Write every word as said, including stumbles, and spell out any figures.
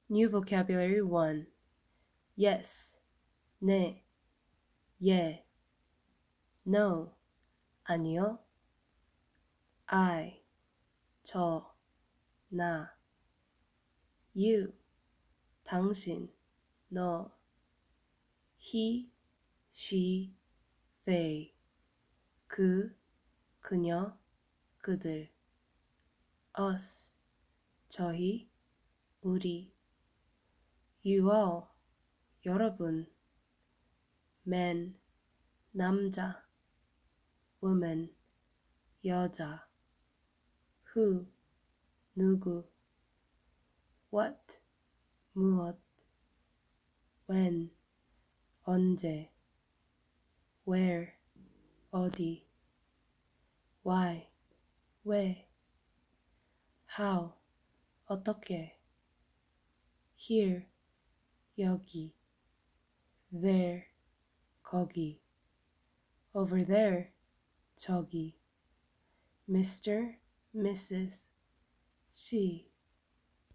New vocabulary one. Yes, 네, 예, no, 아니요, I, 저, 나, you, 당신, 너, he, she, they, 그, 그녀, 그들, us, 저희, 우리, you all, 여러분, man, 남자, woman, 여자, who, 누구, what, 무엇, when, 언제, where, 어디, why, 왜, how, 어떻게, here, 여기, there, 거기, over there, 저기, Mister, Missus, she,